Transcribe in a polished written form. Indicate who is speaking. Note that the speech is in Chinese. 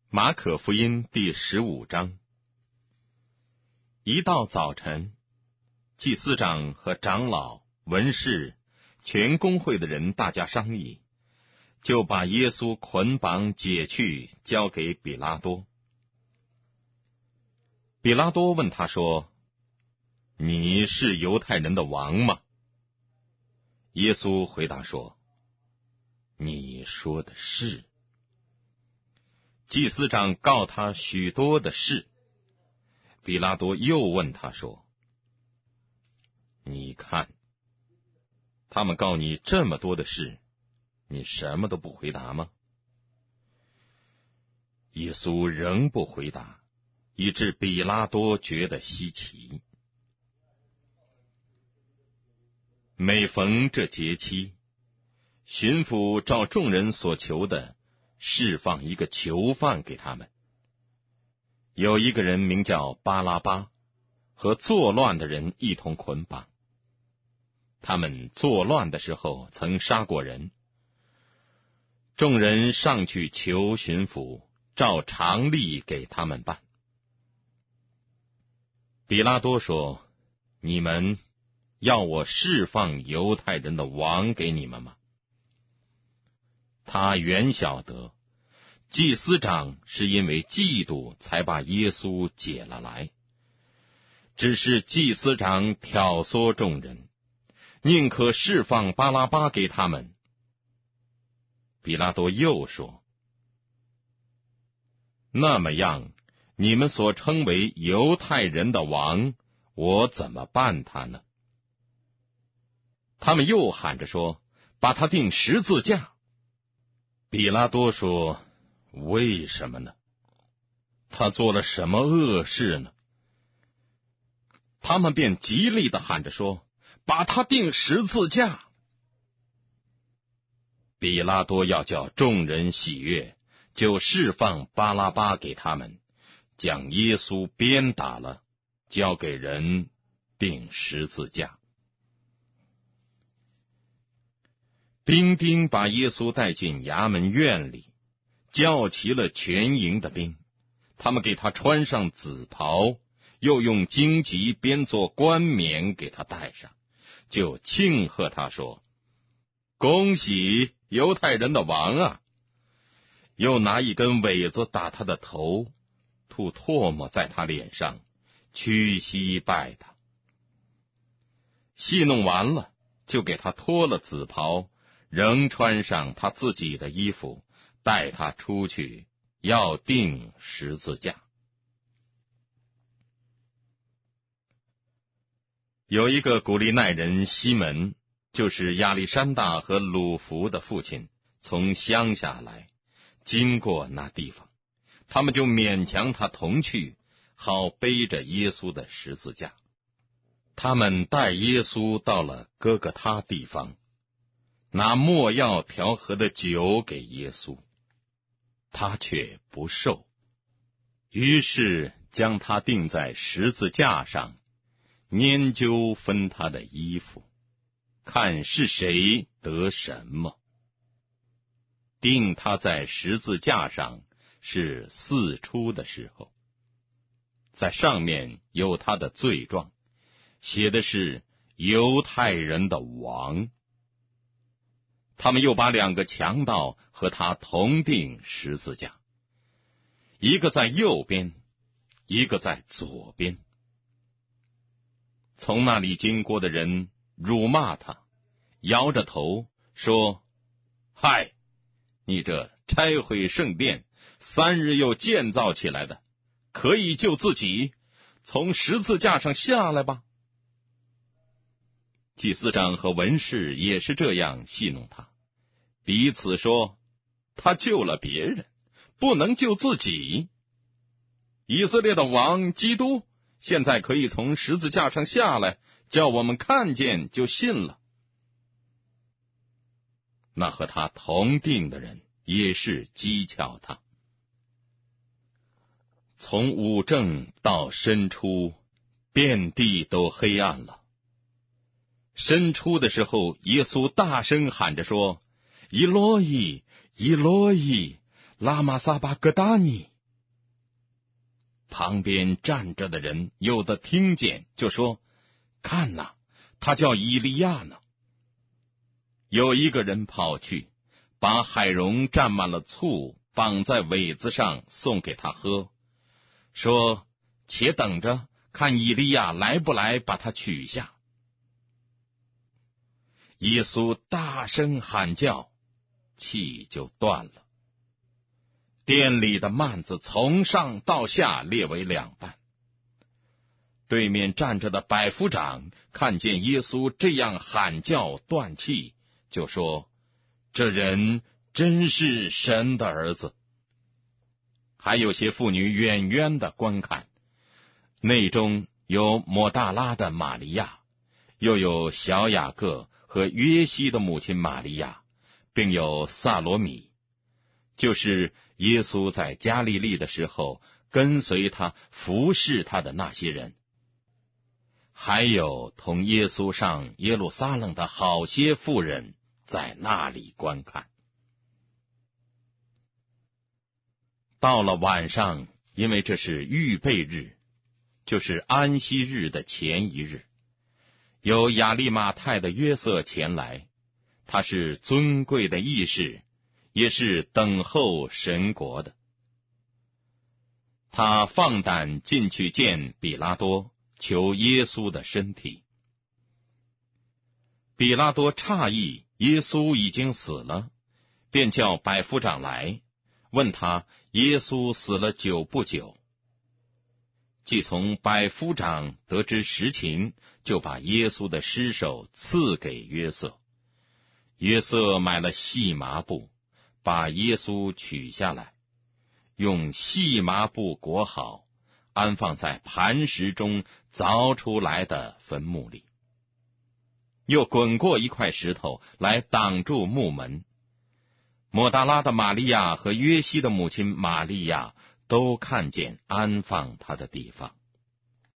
Speaker 1: 马可福音第15章。一到早晨，祭司长和长老、文士、全公会的人大家商议，就把耶稣捆绑解去，交给比拉多。比拉多问他说：“你是犹太人的王吗？”耶稣回答说：“你说的是。”祭司长告他许多的事。比拉多又问他说：“你看，他们告你这么多的事，你什么都不回答吗？”耶稣仍不回答，以致比拉多觉得稀奇。每逢这节期，巡抚照众人所求的，释放一个囚犯给他们。有一个人名叫巴拉巴，和作乱的人一同捆绑。他们作乱的时候曾杀过人。众人上去求巡抚，照常例给他们办。比拉多说：“你们要我释放犹太人的王给你们吗？”他原晓得祭司长是因为嫉妒才把耶稣解了来，只是祭司长挑唆众人，宁可释放巴拉巴给他们。比拉多又说：“那么样，你们所称为犹太人的王，我怎么办他呢？”他们又喊着说：“把他钉十字架。”比拉多说：“为什么呢？他做了什么恶事呢？”他们便极力地喊着说：“把他钉十字架。”比拉多要叫众人喜悦，就释放巴拉巴给他们，将耶稣鞭打了，交给人钉十字架。兵丁把耶稣带进衙门院里，叫齐了全营的兵，他们给他穿上紫袍，又用荆棘编作冠冕给他戴上，就庆贺他说：“恭喜犹太人的王啊！”又拿一根苇子打他的头，吐唾沫在他脸上，屈膝拜他。戏弄完了，就给他脱了紫袍，仍穿上他自己的衣服，带他出去，要钉十字架。有一个古利奈人西门，就是亚历山大和鲁孚的父亲，从乡下来，经过那地方，他们就勉强他同去，好背着耶稣的十字架。他们带耶稣到了哥哥他地方，拿没药调和的酒给耶稣，他却不受，于是将他钉在十字架上，研究分他的衣服，看是谁得什么。钉他在十字架上是巳初的时候，在上面有他的罪状，写的是犹太人的王。他们又把两个强盗和他同钉十字架，一个在右边，一个在左边。从那里经过的人辱骂他，摇着头说：“嗨，你这拆毁圣殿，3日又建造起来的，可以救自己，从十字架上下来吧。”祭司长和文士也是这样戏弄他，彼此说：“他救了别人，不能救自己。以色列的王基督现在可以从十字架上下来，叫我们看见就信了。”那和他同定的人也是讥诮他。从午正到申初，遍地都黑暗了。申初的时候，耶稣大声喊着说：“以罗伊，以罗伊，拉玛撒巴格达尼。” 旁边站着的人有的听见，就说：“看哪，他叫以利亚呢。”有一个人跑去，把海蓉蘸满了醋，绑在苇子上送给他喝，说：“且等着，看以利亚来不来把他取下。”耶稣大声喊叫，气就断了。殿里的幔子从上到下裂为两半。对面站着的百夫长看见耶稣这样喊叫断气，就说：“这人真是神的儿子。”还有些妇女远远的观看，内中有抹大拉的玛利亚，又有小雅各和约西的母亲玛利亚，并有撒罗米，就是耶稣在加利利的时候跟随他服侍他的那些人，还有同耶稣上耶路撒冷的好些妇人在那里观看。到了晚上，因为这是预备日，就是安息日的前一日，有亚利马太的约瑟前来，他是尊贵的义士，也是等候神国的。他放胆进去见比拉多，求耶稣的身体。比拉多诧异耶稣已经死了，便叫百夫长来，问他耶稣死了久不久。既从百夫长得知实情，就把耶稣的尸首赐给约瑟。约瑟买了细麻布，把耶稣取下来，用细麻布裹好，安放在磐石中凿出来的坟墓里，又滚过一块石头来挡住墓门。抹大拉的玛利亚和约西的母亲玛利亚都看见安放他的地方。